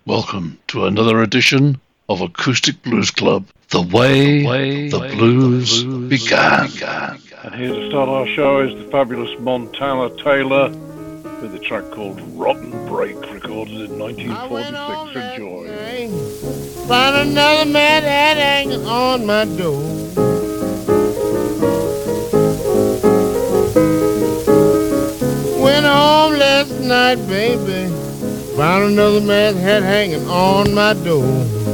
Welcome to another edition of Acoustic Blues Club, the way the blues began. And here to start our show is the fabulous Montana Taylor with a track called Rotten Break, recorded in 1946. Enjoy. Find another mad hat hanging on my door. Went home last night, baby. Found another mad hat hanging on my door.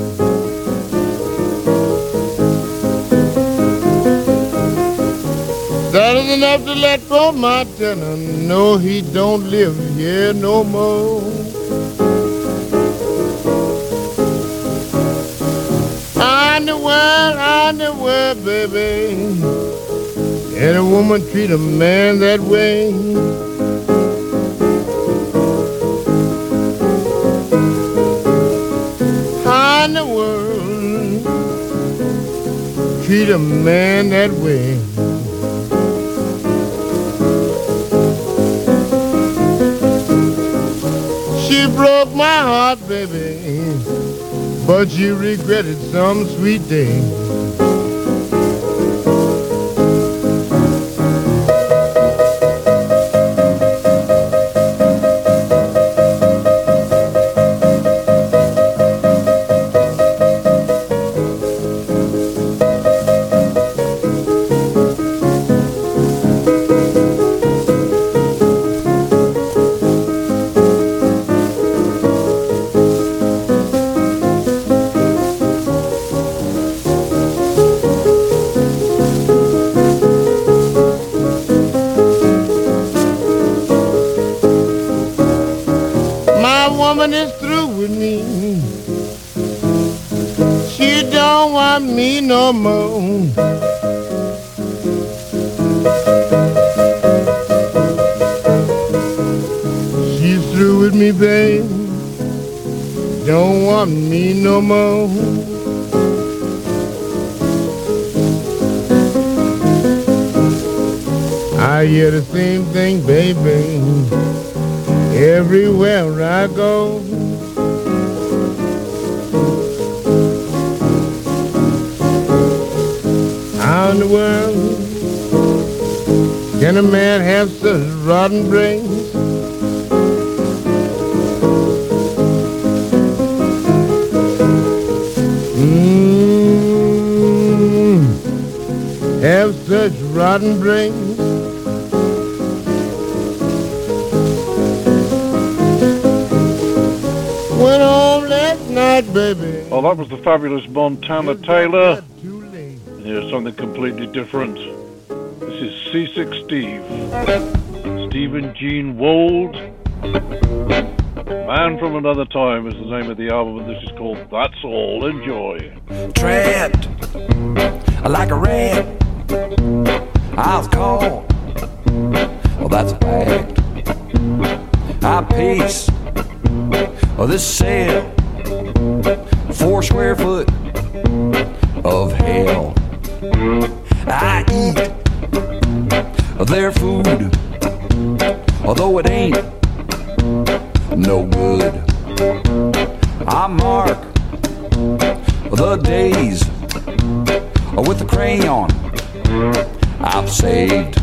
That is enough to let poor Montana know he don't live here no more. On the world, baby. Any woman treat a man that way. On the world, treat a man that way. She broke my heart, baby, but she regretted some sweet day. Is through with me. She don't want me no more. She's through with me, babe. Don't want me no more. I hear the same thing, baby, everywhere I go. How in the world can a man have such rotten brains? Have such rotten brains? Went home last night, baby. Well, that was the fabulous Montana Taylor. And here's something completely different. This is Seasick Steve. Stephen Gene Wold. Man from Another Time is the name of the album, and this is called That's All. Enjoy. Trapped like a rat, I was caught. Well, that's a fact. I piece of this cell, 4 square foot of hell. I eat their food, although it ain't no good. I mark the days with the crayon I've saved.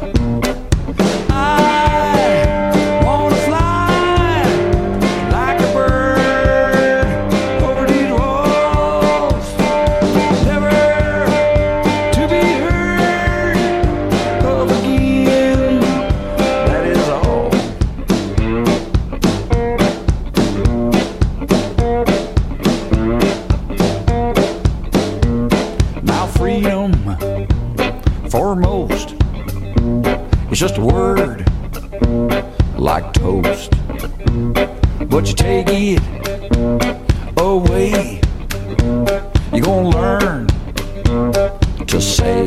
Just a word like toast, but you take it away, you're gonna learn to say,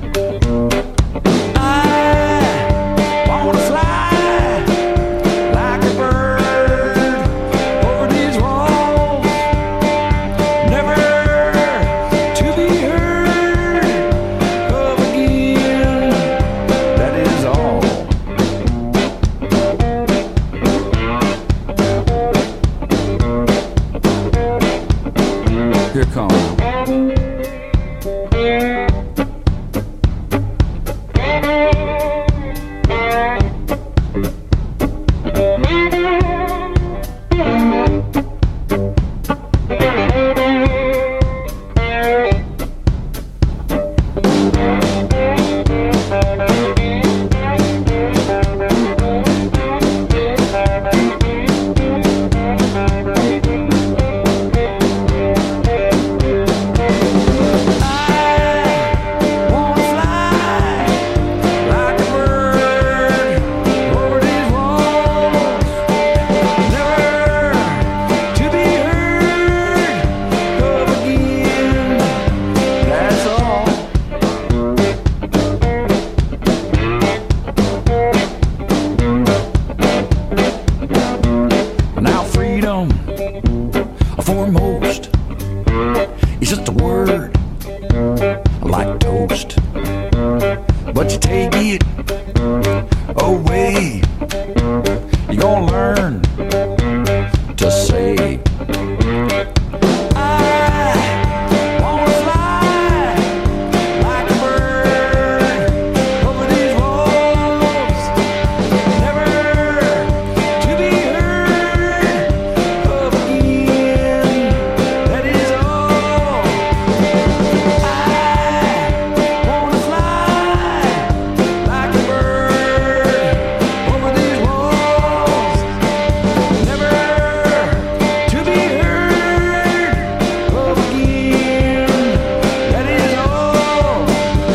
I wanna fly like a bird over these walls, never to be heard of again. That is all. learn to say, I wanna fly like a bird over these walls, never to be heard of again. That is all. I wanna fly like a bird over these walls, never to be heard of again. That is all.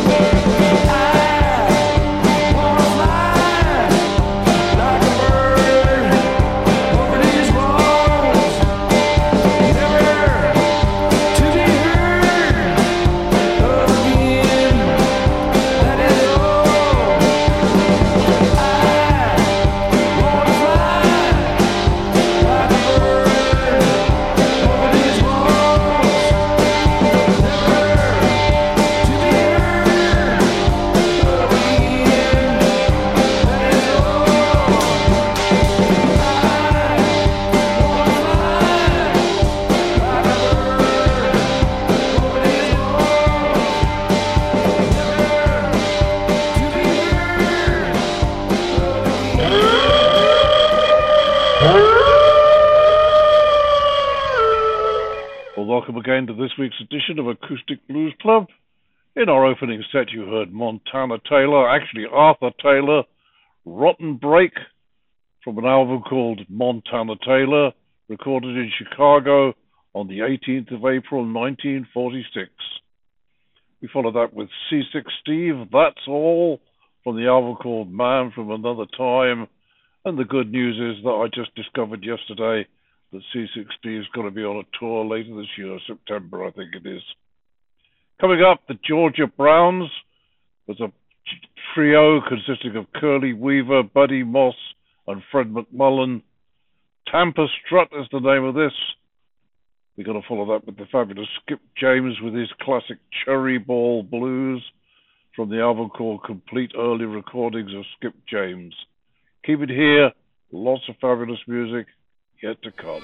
I wanna fly like a bird over these walls, never to be heard of again. That is all. I wanna fly like a bird over these walls, never to be heard of again. That is all. I wanna fly like a bird over these walls, never to be Well, welcome again to this week's edition of Acoustic Blues Club. In our opening set, you heard Montana Taylor, actually Arthur Taylor, Rotten Break, from an album called Montana Taylor, recorded in Chicago on the 18th of April, 1946. We followed that with C6 Steve, That's All, from the album called Man from Another Time. And the good news is that I just discovered yesterday that C6 Steve's going to be on a tour later this year, September, I think it is. Coming up, the Georgia Browns was a trio consisting of Curly Weaver, Buddy Moss, and Fred McMullen. Tampa Strut is the name of this. We're going to follow that with the fabulous Skip James with his classic Cherry Ball Blues from the album called Complete Early Recordings of Skip James. Keep it here. Lots of fabulous music yet to come.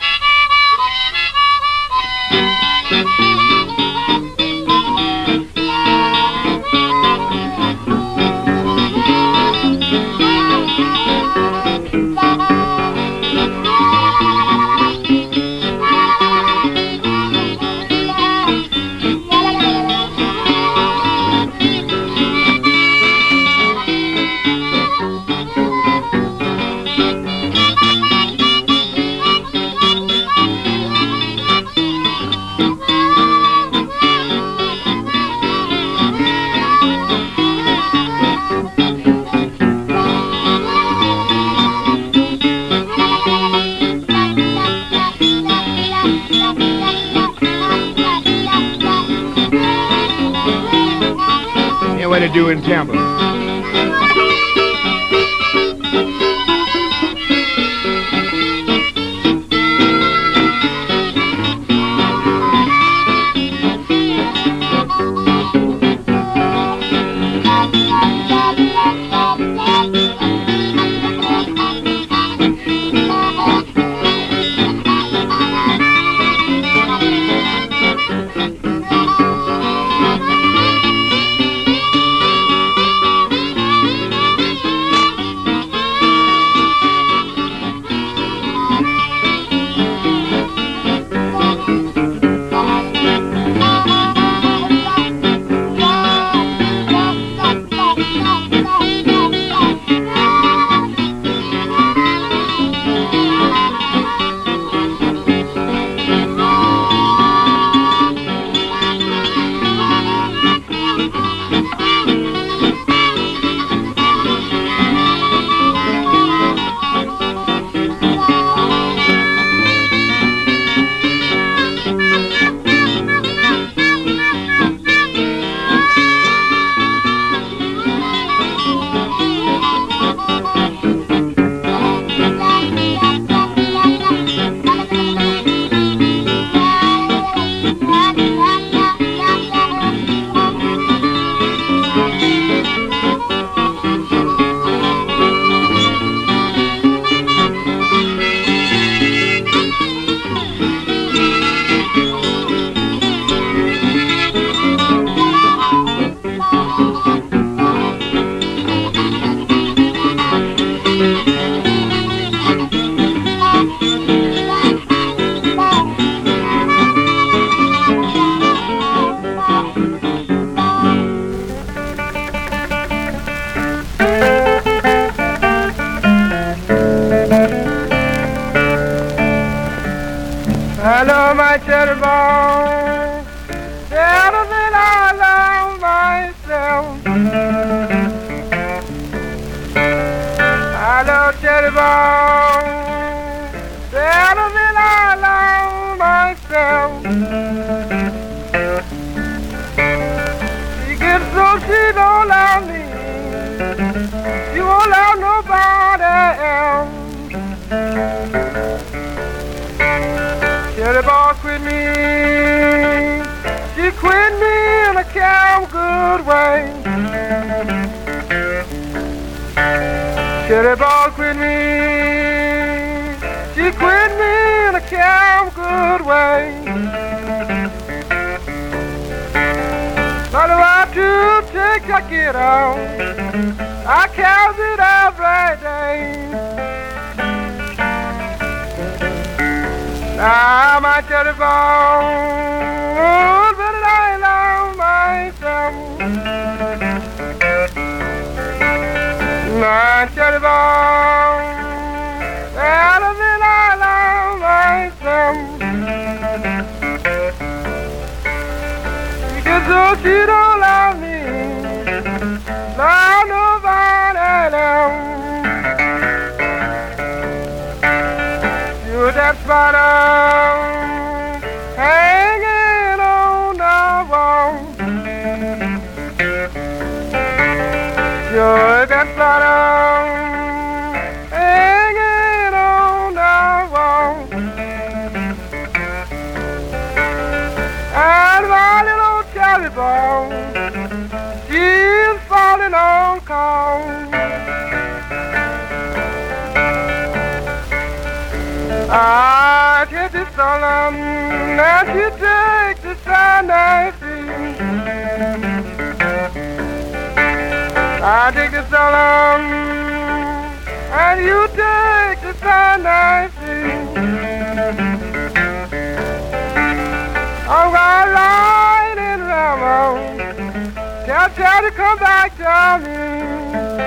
Yeah, what to do in Tampa? I love my cheddar bone better than I love myself. I love cheddar bone better than I love myself. She gets so she don't love me, she won't love nobody else. Cheddar bone quit me, she quit me in a damn good way. Cheddar bone quit me, she quit me in a damn good way. What do I do to take it out? I count it every day. Now my cheddar bone, but I love myself. My cheddar bone, better than I love myself. Because though she don't love me, love nobody else. You're that bottom hanging on the wall. You're that bottom hanging on the wall. And my little cherry bone, she's falling on cold. I take the solemn and you take the Sunday free. I take the solemn and you take the Sunday free. I'm gonna ride in Ramon, tell to come back to me.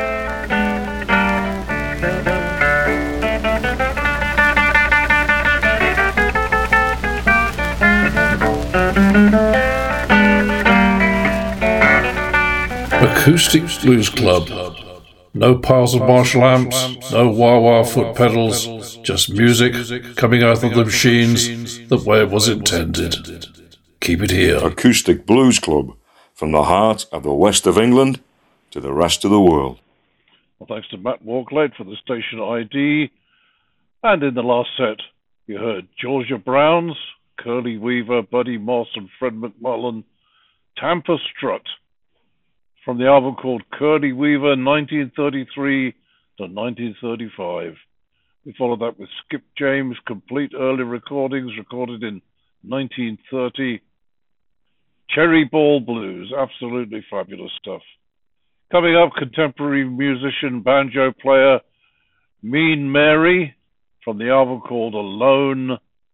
Acoustic Blues Club. No piles of Marshall amps, no wah-wah foot pedals, just music coming out of the machines the way it was intended. Keep it here. Acoustic Blues Club, from the heart of the west of England to the rest of the world. Well, thanks to Matt Walklade for the station ID. And in the last set, you heard Georgia Brown's, Curly Weaver, Buddy Moss and Fred McMullen, Tampa Strut, from the album called Curly Weaver 1933 to 1935. We followed that with Skip James, complete early recordings recorded in 1930. Cherry Ball Blues, absolutely fabulous stuff. Coming up, contemporary musician, banjo player Mean Mary from the album called Alone.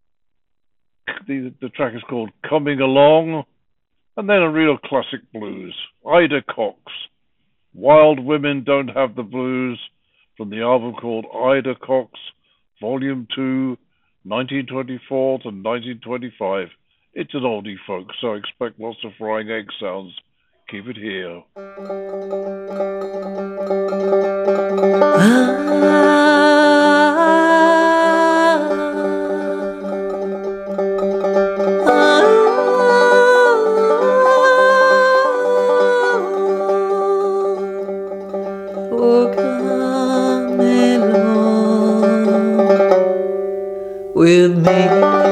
The track is called Coming Along. And then a real classic blues, Ida Cox, Wild Women Don't Have the Blues, from the album called Ida Cox, Volume 2, 1924 to 1925. It's an oldie, folks, so expect lots of frying egg sounds. Keep it here. With me,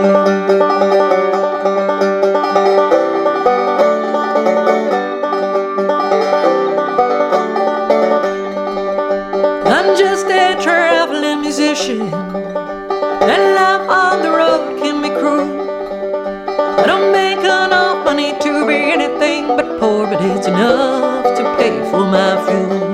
I'm just a traveling musician, and life on the road can be cruel. I don't make enough money to be anything but poor, but it's enough to pay for my fuel.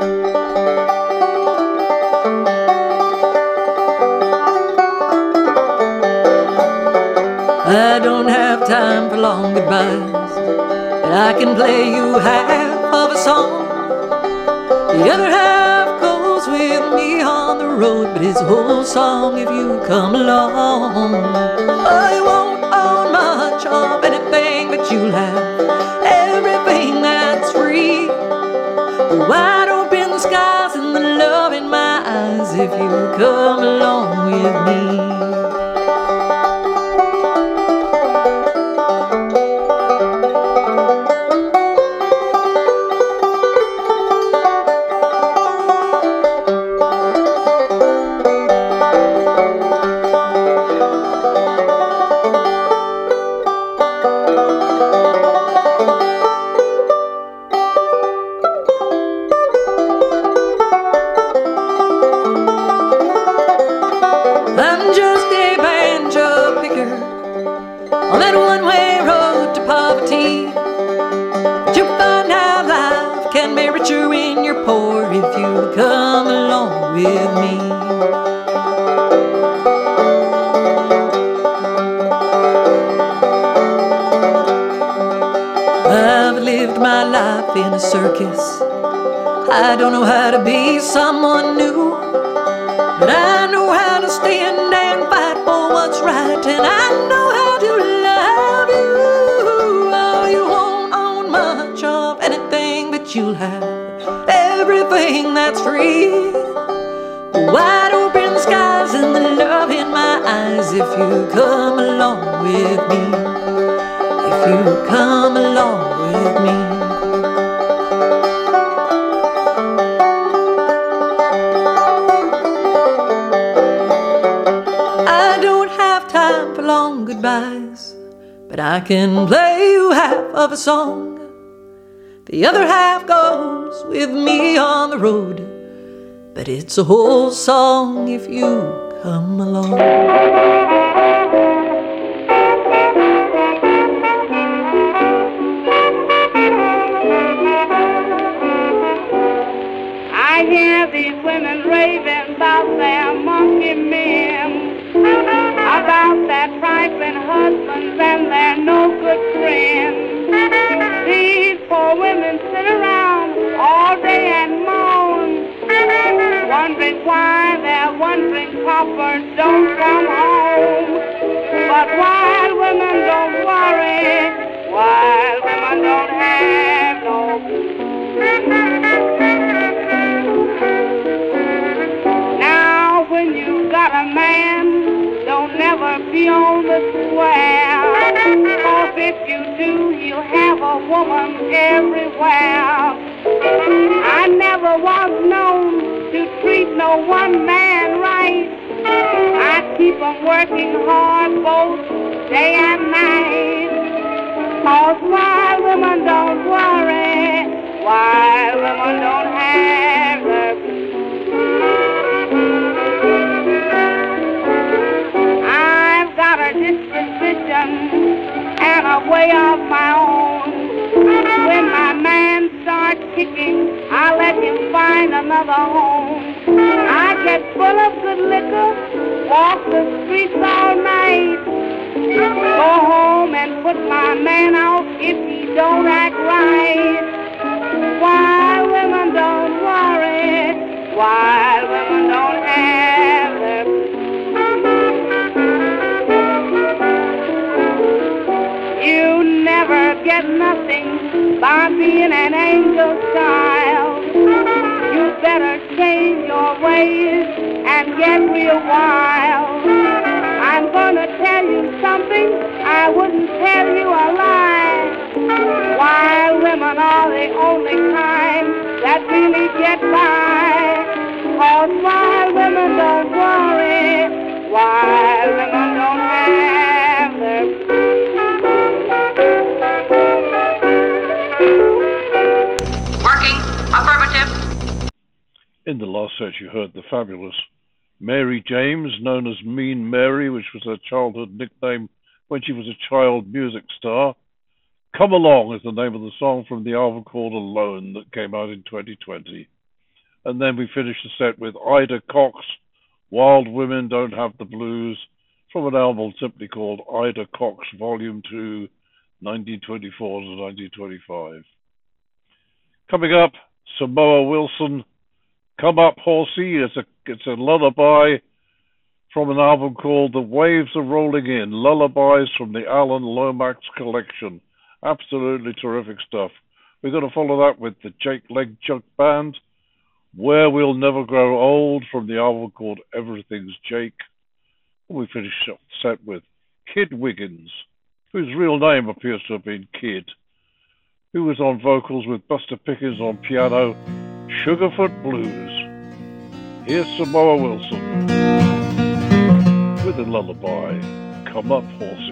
I don't have time for long goodbyes, but I can play you half of a song. The other half goes with me on the road, but it's a whole song if you come along. Oh, me. I'm just a banjo picker on that one-way road to poverty. But you'll find out life can be richer when you're poor if you come along with me. I've lived my life in a circus. I don't know how to be someone new, but I know how to stand and fight for what's right, and I know how to love you. Oh, you won't own much of anything, but you'll have everything that's free. The wide open skies and the love in my eyes if you come along with me. If you come along with me. Long goodbyes, but I can play you half of a song. The other half goes with me on the road, but it's a whole song if you come along. I hear these women raving about their monkey men, about their trifling husbands and their no good friends. These poor women sit around all day and moan, wondering why their wandering coppers don't come home. But wild women don't worry, wild women don't have no now when you got a man, don't never be on the square, 'cause if you do, you'll have a woman everywhere. I never was known to treat no one man right. I keep 'em working hard both day and night, 'cause wild women don't worry, wild women don't have the disposition and a way of my own. When my man starts kicking, I let him find another home. I get full of good liquor, walk the streets all night, go home and put my man out if he don't act right. Wild women don't worry, wild women don't have their you never get nothing by being an angel child. You better change your ways and get real wild. I'm gonna tell you something, I wouldn't tell you a lie. Wild women are the only kind that really get by, 'cause wild women don't worry, wild women don't have their In the last set, you heard the fabulous Mary James, known as Mean Mary, which was her childhood nickname when she was a child music star. Come Along is the name of the song from the album called Alone that came out in 2020. And then we finished the set with Ida Cox, Wild Women Don't Have the Blues, from an album simply called Ida Cox Volume 2, 1924 to 1925. Coming up, Samoa Wilson, Come Up Horsey. It's a lullaby from an album called The Waves Are Rolling In, Lullabies from the Alan Lomax Collection. Absolutely terrific stuff. We're going to follow that with the Jake Leg Jug Band, Where We'll Never Grow Old, from the album called Everything's Jake. We finish up the set with Kid Wiggins, whose real name appears to have been Kid, who was on vocals with Buster Pickens on piano, Sugarfoot Blues. Here's Samoa Wilson with a lullaby, Come Up Horsey.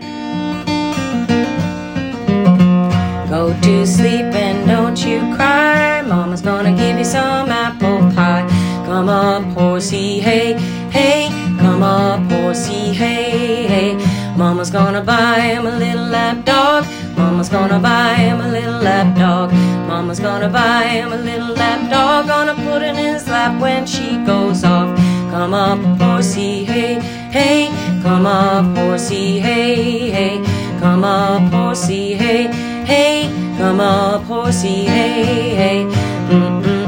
Go to sleep and don't you cry. Mama's gonna give you some apple pie. Come up, horsey, hey, hey. Come up, horsey, hey, hey. Mama's gonna buy him a little lap dog. Mama's gonna buy him a little lap dog. Mama's gonna buy him a little lap dog. Gonna put it in his lap when she goes off. Come up, horsey, hey, hey. Come up, horsey, hey, hey. Come up, horsey, hey, hey. Come up, horsey, hey, hey.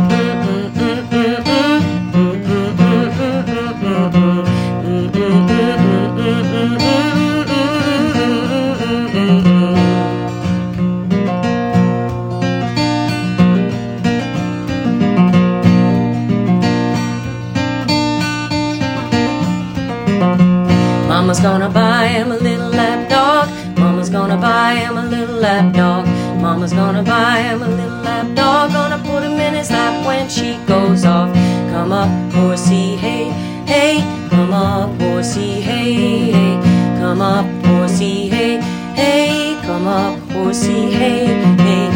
Mama's gonna buy him a little lap dog. Mama's gonna buy him a little lap dog. Mama's gonna buy him a little lap dog. Gonna put him in his lap when she goes off. Come up, horsey, hey, hey. Come up, horsey, hey, hey. Come up, horsey, hey, hey. Come up, horsey, hey, hey.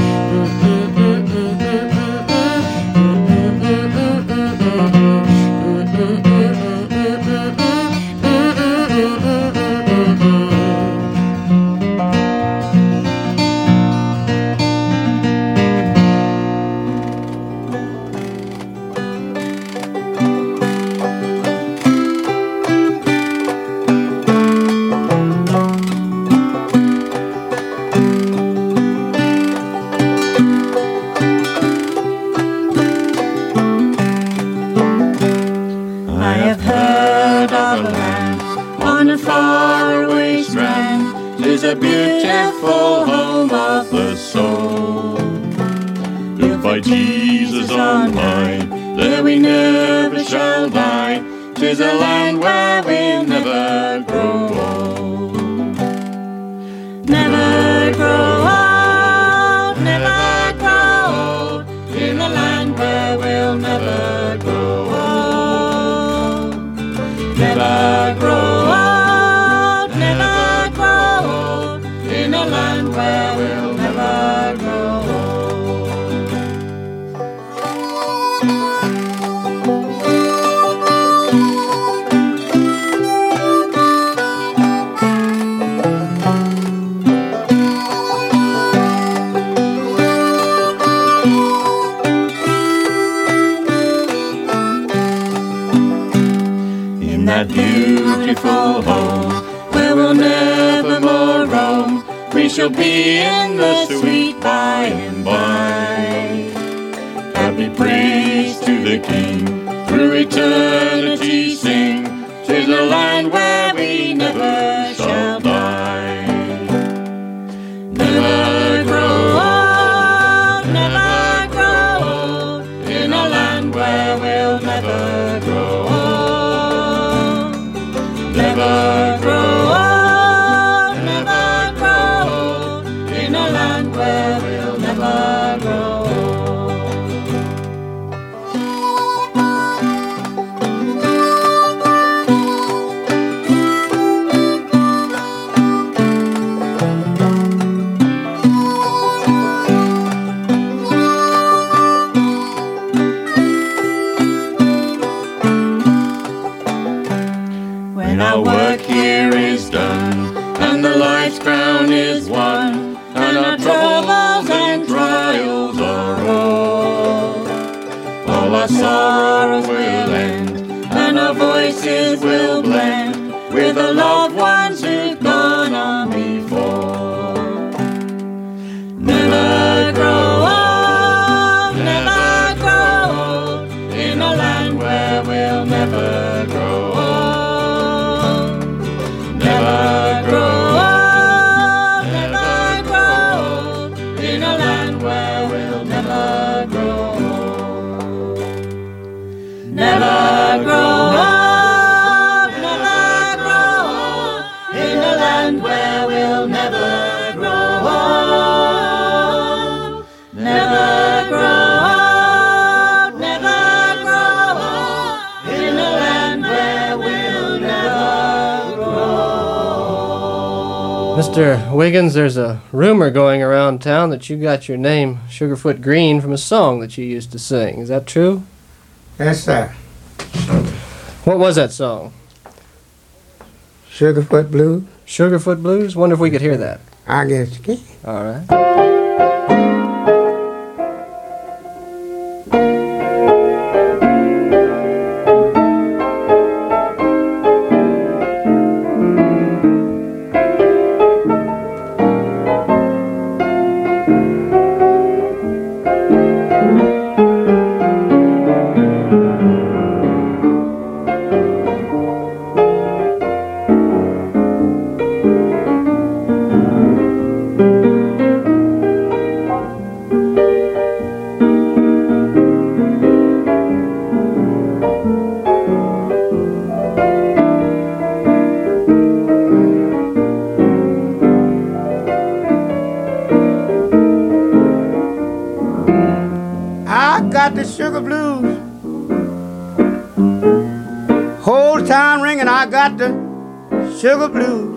A beautiful home of the soul, built by Jesus on high. There we never shall die. 'Tis a land where we'll never grow old. Never grow old, never grow old. In a land where we'll never grow old. Never grow old. Where we'll never grow in that beautiful home where we'll never more roam. We shall be in the sweet by and by. Happy praise to the King, through eternity sing. 'Tis a land where we never shall die. Never grow old, never grow old. In a land where we'll never grow old. Never grow old. Where we'll never grow When our work here is done and the life's crown is won, and our troubles and trials are all our sorrows will end, and our voices will blend with the loved ones who've gone on before. Never grow old, never grow old, in a land where we'll never grow old. Never grow old. Never grow old, never grow Mr. Wiggins, there's a rumor going around town that you got your name Sugarfoot Green from a song that you used to sing. Is that true? Yes, sir. What was that song? Sugarfoot Blues. Sugarfoot Blues? Wonder if we could hear that. I guess you can. All right. I got the sugar blues. Whole town ringing, I got the sugar blues.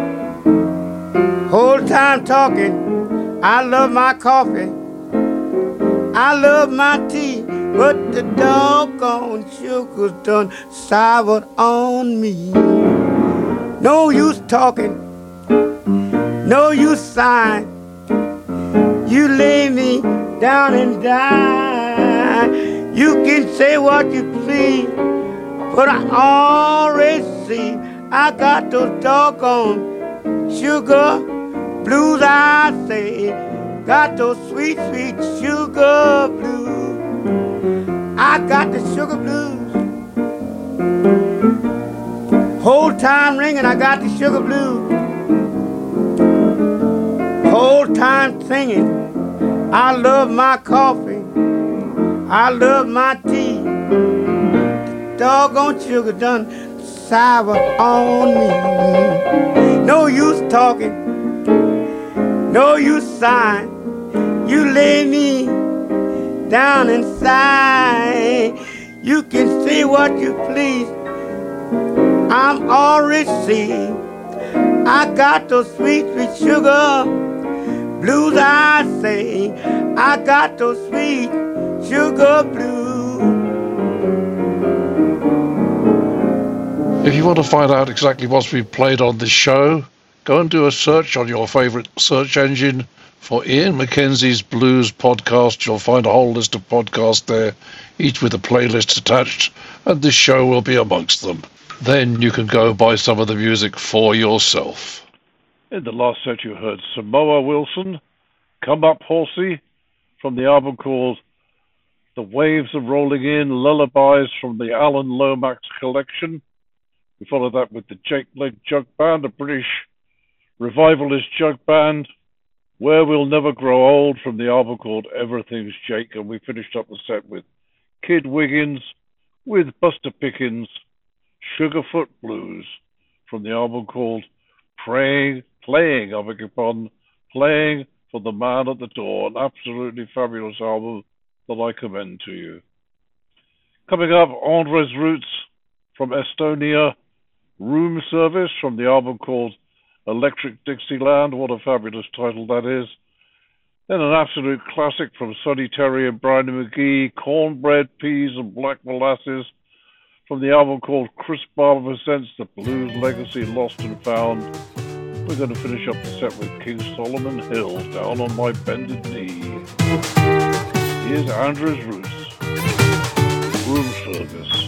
Whole time talking, I love my coffee. I love my tea, but the doggone sugar's done soured on me. No use talking, no use sighing. You lay me down and die. You can say what you please, but I already see I got those doggone sugar blues. I say, got those sweet, sweet sugar blues. I got the sugar blues. Whole time ringing, I got the sugar blues. Whole time singing, I love my coffee, I love my tea. Doggone sugar done sour on me. No use talking, no use sighing. You lay me down inside. You can say what you please, I'm already see. I got those sweet, sweet sugar blues. I say, I got those sweet sugar blues. If you want to find out exactly what's been played on this show, go and do a search on your favourite search engine for Ian Mackenzie's Blues Podcast. You'll find a whole list of podcasts there, each with a playlist attached, and this show will be amongst them. Then you can go buy some of the music for yourself. In the last set you heard Samoa Wilson, Come Up Horsey, from the album called The Waves Are Rolling In, Lullabies from the Alan Lomax Collection. We followed that with the Jake Leg Jug Band, a British revivalist jug band, Where We'll Never Grow Old, from the album called Everything's Jake. And we finished up the set with Kid Wiggins, with Buster Pickens, Sugarfoot Blues, from the album called Playing for the Man at the Door, an absolutely fabulous album that I commend to you. Coming up, Andres Roots from Estonia, Room Service, from the album called Electric Dixieland. What a fabulous title that is. Then an absolute classic from Sonny Terry and Brian McGee, Cornbread, Peas and Black Molasses, from the album called Chris Barber Presents The Blues Legacy Lost and Found. We're going to finish up the set with King Solomon Hill, Down on My Bended Knee. Here's Andres Roots, Room Service.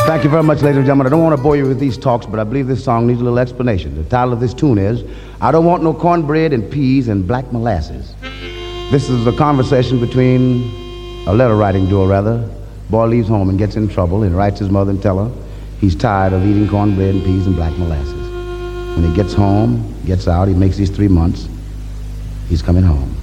Thank you very much, ladies and gentlemen. I don't want to bore you with these talks, but I believe this song needs a little explanation. The title of this tune is, I Don't Want No Cornbread and Peas and Black Molasses. This is a conversation between a letter-writing duo, rather. Boy leaves home and gets in trouble and writes his mother and tell her he's tired of eating cornbread and peas and black molasses. When he gets home, gets out, he makes these 3 months, he's coming home.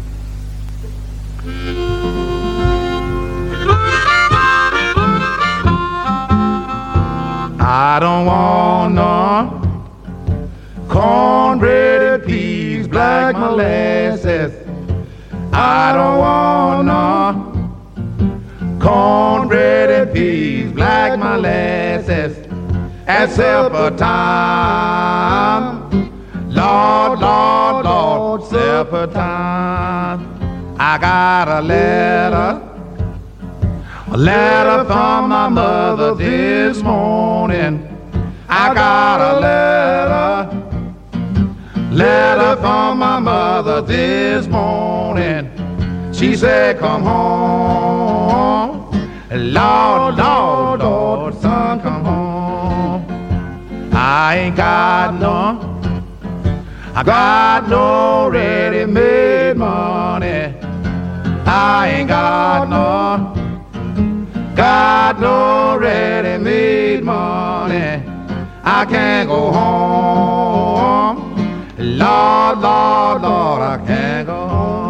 I don't want no cornbread and peas, black molasses. I don't want no cornbread and peas, black molasses. At supper time, Lord, Lord, Lord, supper time. I got a letter from my mother this morning. I got a letter from my mother this morning. She said, come home, Lord, Lord, Lord, son, come home. I ain't got no ready-made money. I ain't got no ready-made money. I can't go home. Lord, Lord, Lord, I can't go home.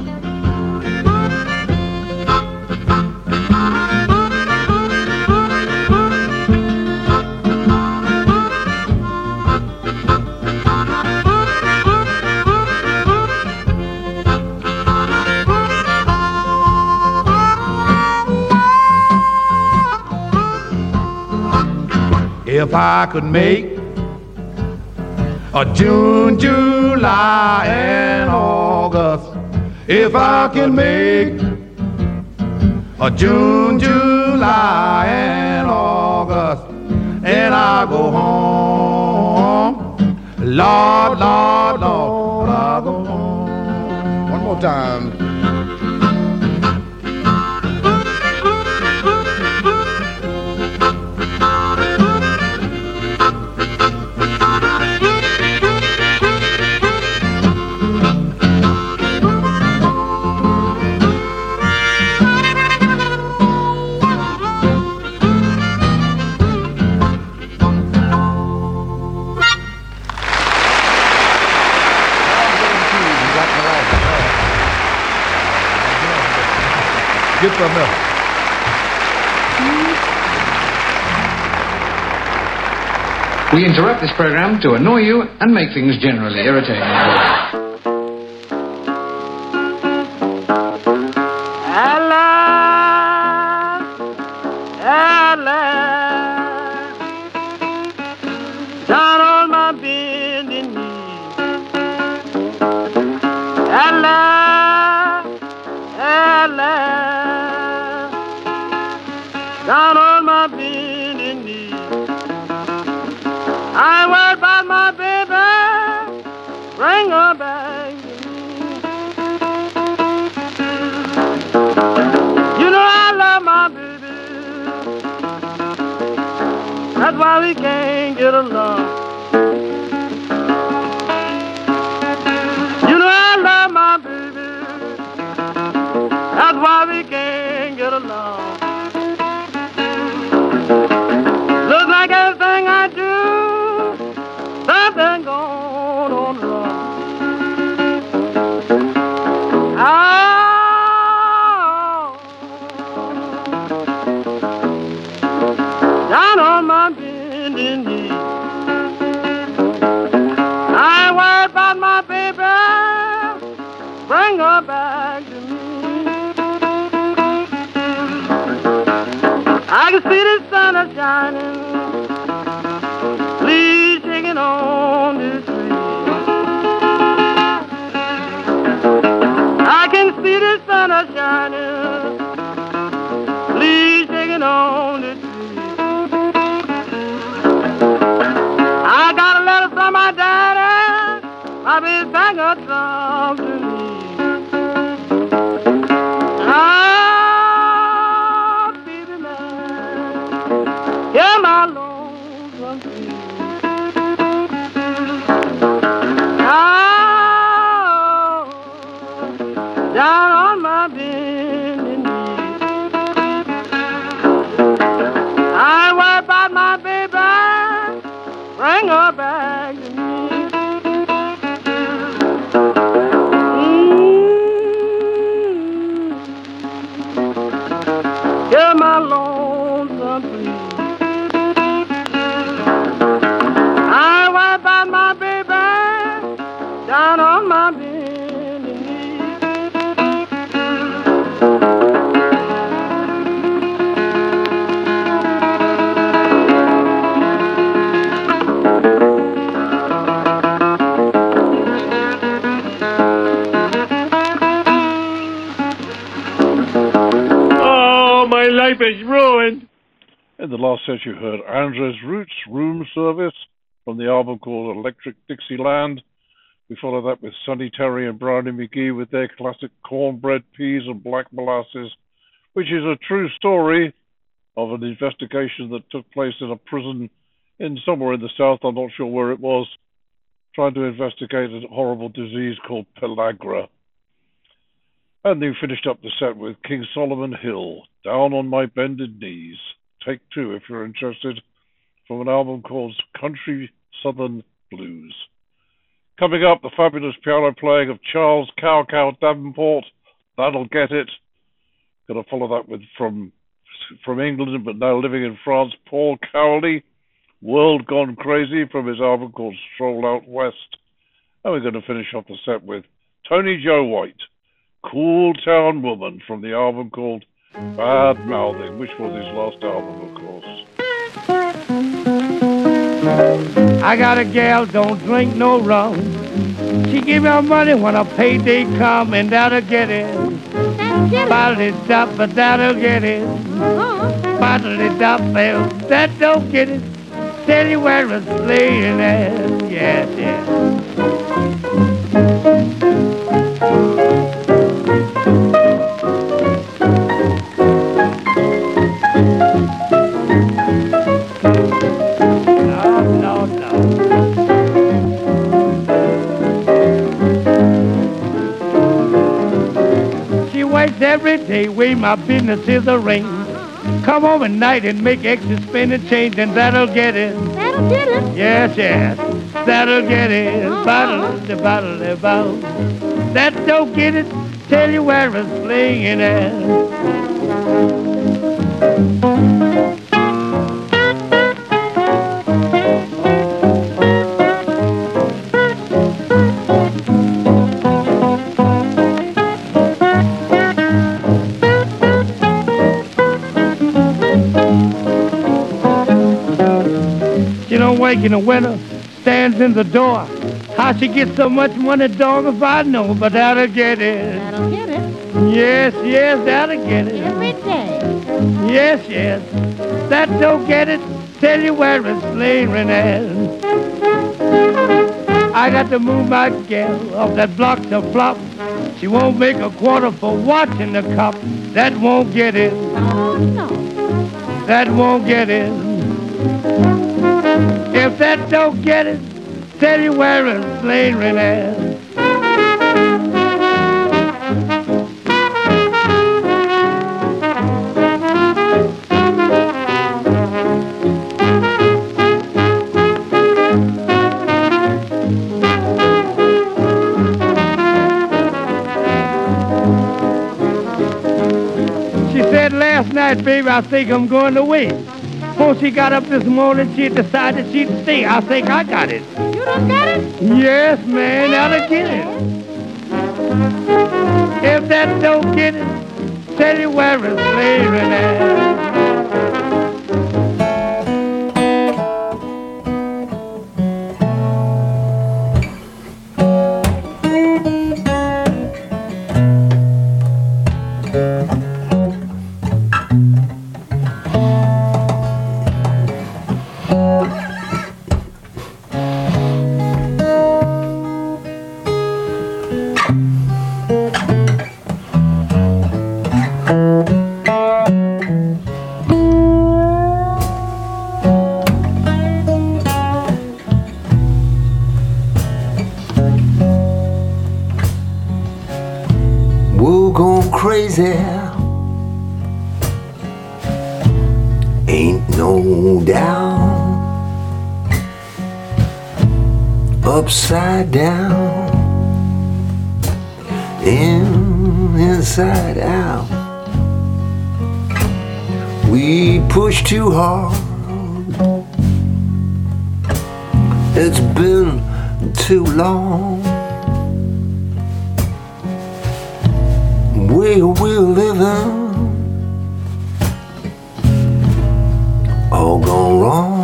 If I could make a June, July, and August, if I could make a June, July, and August, and I go home, Lord, Lord, Lord, I go home. One more time. Get some milk. We interrupt this program to annoy you and make things generally irritating. Down on my bending knee. Allah, Allah. Down on my bending knee. I worry about my baby. Bring her back to me. You know I love my baby. That's why we can't get along. You know I love my baby. That's why we can't get along. Looks like everything I do, something going on wrong. Down on my bending knee. I worry about my baby. Bring her back to me. I can see the sun is shining. Leaves shaking on the tree. I can see the sun is shining. Leaves shaking on the tree. I got a letter from my daddy. My baby sang a song to me. Oh, baby man, yeah, my country. Oh, down on my bending knees, I wipe out my baby, bring her back to me. Hear my lonesome plea. I wipe out my baby down on my bending knee. Oh, my life is ruined. In the last set, you heard Andres Roots, Room Service, from the album called Electric Dixieland. We follow that with Sonny Terry and Brownie McGee with their classic Cornbread Peas and Black Molasses, which is a true story of an investigation that took place in a prison in somewhere in the south, I'm not sure where it was, trying to investigate a horrible disease called pellagra. And they finished up the set with King Solomon Hill, Down on My Bended Knees. Take two if you're interested, from an album called Country Southern Blues. Coming up, the fabulous piano playing of Charles Cow Cow Davenport, That'll Get It. Going to follow that with from England but now living in France, Paul Cowley, World Gone Crazy, from his album called Stroll Out West. And we're going to finish off the set with Tony Joe White, Cool Town Woman, from the album called Bad Mouthing, which was his last album, of course. I got a gal, don't drink no rum. She give me her money when a payday come, and that'll get it. Bottle-it-dop, but that'll get it. Bottle-it-dop, well, that don't get it. Tell you where it's laying at, yes, yes. Every day, way my business is a ring. Come home at night and make extra spending change, and that'll get it. That'll get it. Yes, yes, that'll get it. Bottle, the bottle, the bottle. That don't get it. Tell you where it's laying at. In the winter, stands in the door. How she gets so much money, dog, if I know, but that'll get it. That'll get it. Yes, yes, that'll get it. Every day. Yes, yes, that don't get it. Tell you where it's laying at. I got to move my gal off that block to flop. She won't make a quarter for watching the cop. That won't get it. Oh, no. That won't get it. If that don't get it, tell you where it's laying at. She said last night, baby, I think I'm going away. Before she got up this morning, she decided she'd stay. I think I got it. You done got it? Yes, man, that'll get it. If that don't get it, tell you where it's laying at. crazy. Ain't no doubt. Upside down, inside out. We push too hard. It's been too long. Where we're living, all gone wrong.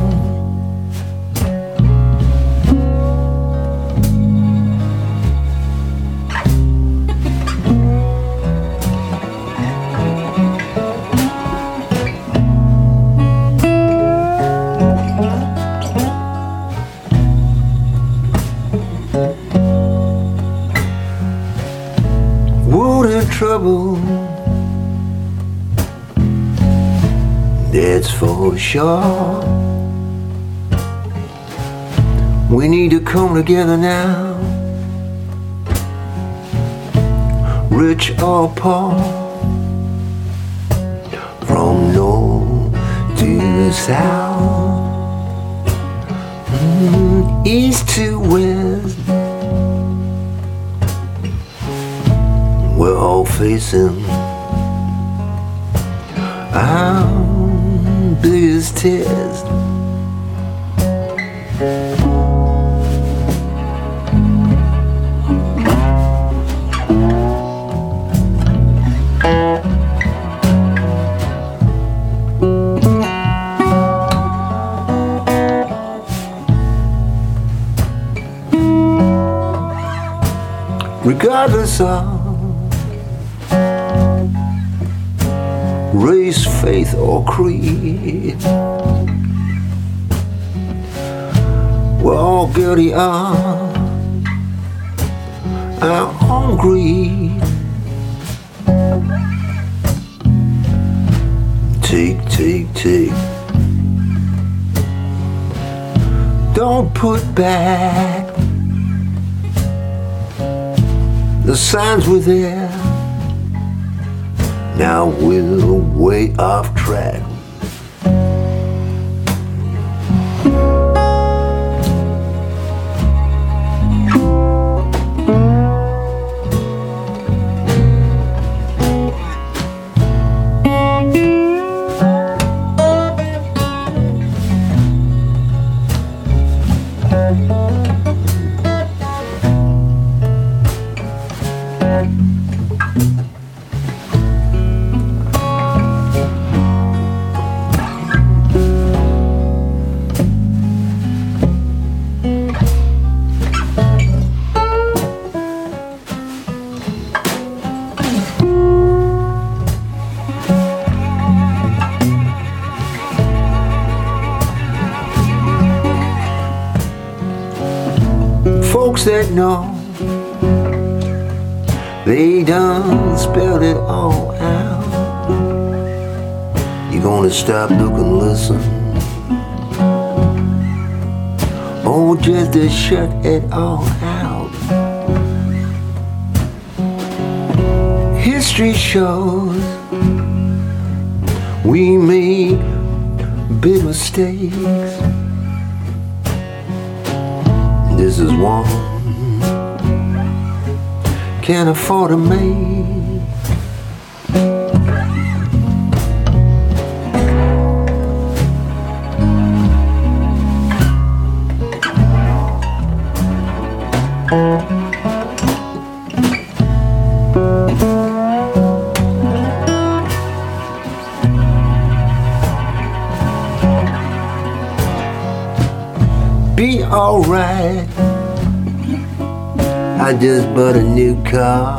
Trouble, that's for sure. We need to come together now, rich or poor, from north to south, east to west. We're all facing our biggest test. Regardless of race, faith, or creed, we're all guilty of our own greed. Take, take, take. Don't put back. The signs were there. Now we're way off track. Folks that know, they done spelled it all out. You gonna stop, look and listen, or just to shut it all out? History shows we made big mistakes. This is one can't afford to make. Be alright. I just bought a new car,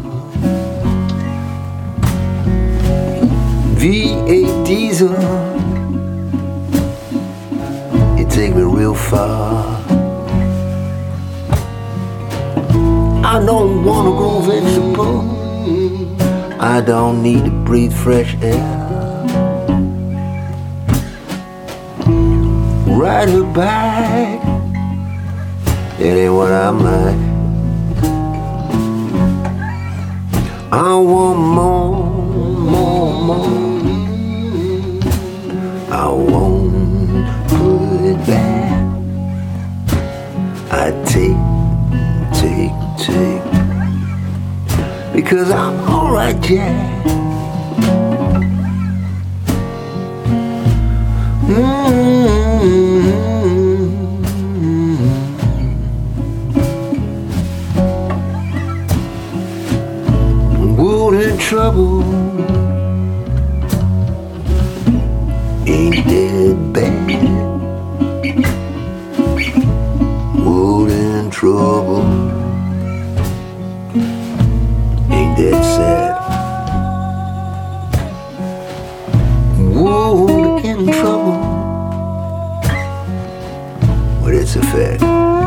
V8 diesel. It take me real far. I don't wanna grow vegetable. I don't need to breathe fresh air. Ride her back, it ain't what I'm like. I want more, more. I won't put it back. I take, because I'm alright, Jack. World in trouble ain't that bad. World in trouble ain't that sad. World in trouble, well, it's a fact.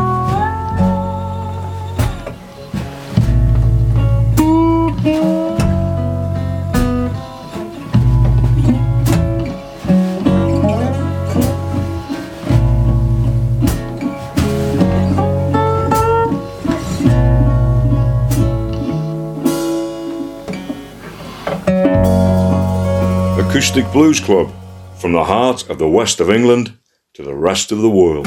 Acoustic Blues Club, from the heart of the west of England to the rest of the world.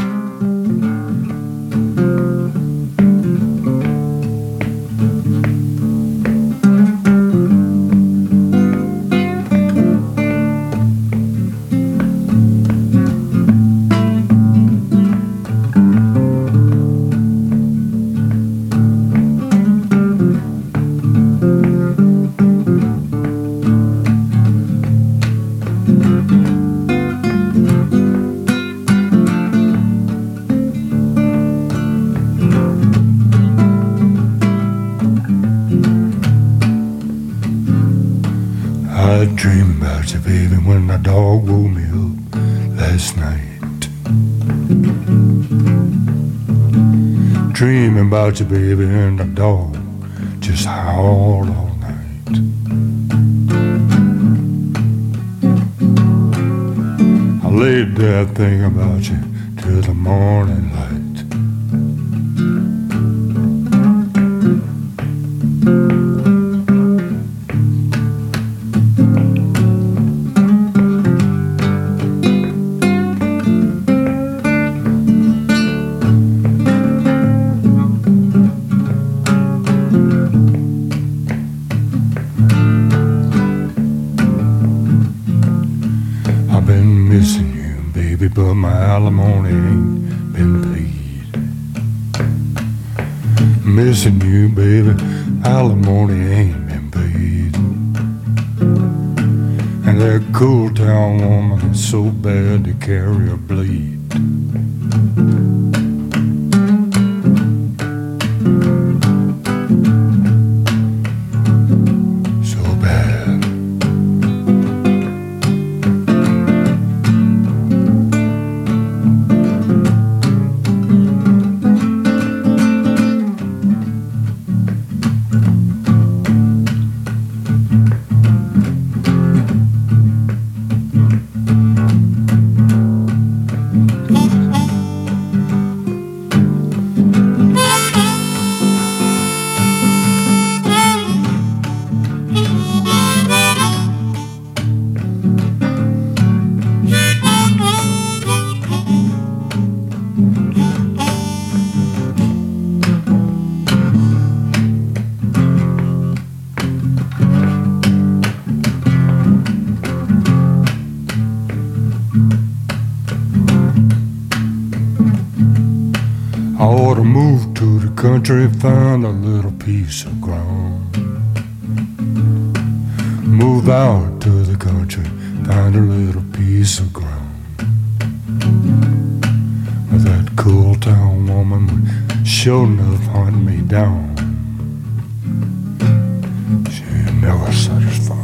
I dreamed about you, baby, when the dog woke me up last night. Dreaming about you, baby, and the dog just howled all night. I laid there thinking about you till the morning light. I've been missing you, baby, but my alimony ain't been paid. Missing you, baby, alimony ain't been paid. And that cool town woman is so bad to carry a blade. So bad. I ought to move to the country, find a little piece of ground. Move out to the country, find a little piece of ground. But that cool town woman would sure enough hunt me down. She never satisfied.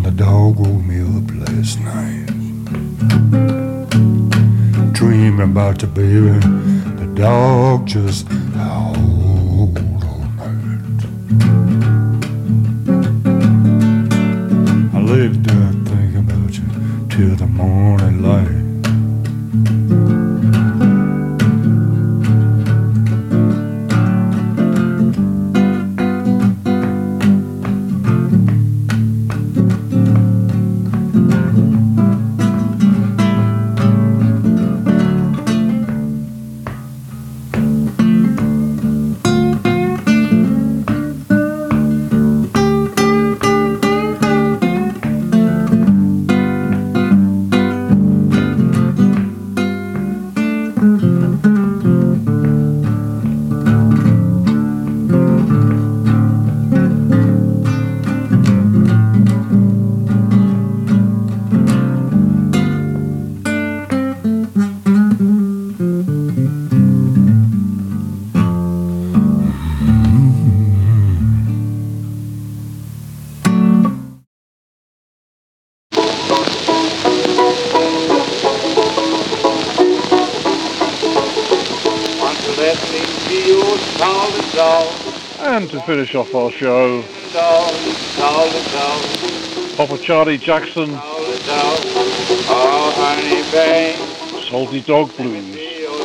the dog woke me up last night. Dreaming about the baby, the dog just howled all night. I laid there thinking about you till the morning light. And to finish off our show, Papa Charlie Jackson, Oh, honey, babe. Salty Dog Blues. You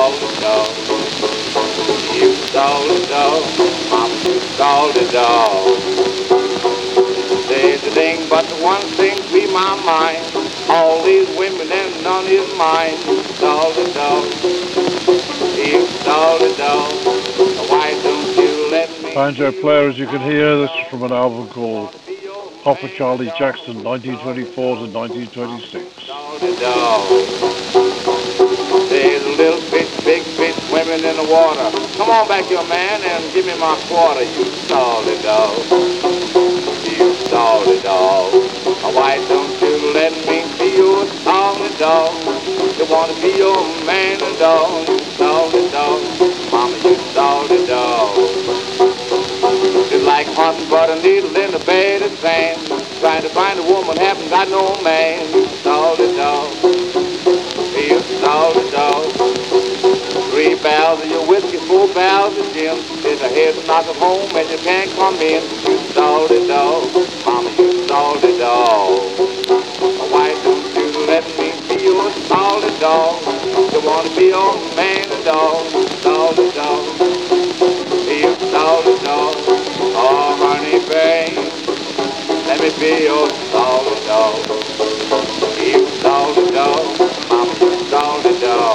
stole the dog, mama, you stole the dog. There's a thing, but the one thing be my mind. All these women and none is mine. You stole the dog. You stole the dog. Why don't you let me? Banjo player, as you can hear, this is from an album called Papa Charlie Jackson, 1924 to 1926. There's a little fish, big fish swimming in the water. Come on back here, man, and give me my quarter. You salty dog. You salty dog. Why don't you let me be your salty dog? You want to be your man and dog. You salty dog. Mama, you salty dog. It's like hunting but a needle in the bed of sand. Trying to find a woman, haven't got no man. You salty dog. You salty dog. 3 barrels of your whiskey, 4 barrels of gin. There's a head to knock at home and you can't come in. You salty dog. Mama, you salty dog. Why don't you let me be your salty dog? You want to be your man and dog. You salty dog. You salty dog. Oh, honey, babe, let me be your salty dog. You salty dog. Mama, you salty dog.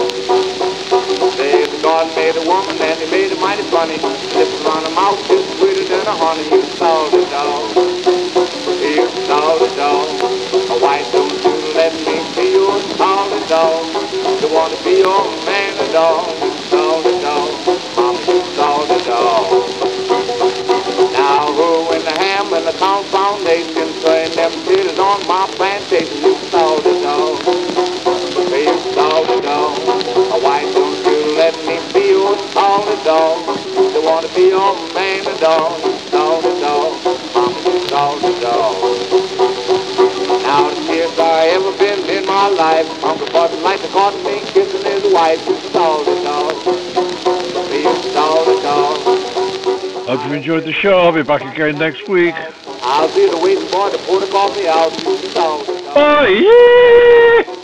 Say God made a woman and he made it mighty funny. Lips on her mouth is sweeter than a honey. You salty dog. You salty dog. Why don't you let me be your salty dog? You want to be your man and dog. You salty dog. Mama, you salty dog. Now who in the ham and the town foundation turn them titties on my plantation? You salty dog. You salty dog. Why don't you let me be your salty dog? You want to be your man and dog. You salty dog. Mama, you salty dog. Now the kids I ever been in my life, Uncle Button like to call me kissing his wife. You salty dog. You salty dog. Hope you enjoyed the show. I'll be back again next week. I'll be the waiting boy to pour the coffee out. You salty dog. Bye!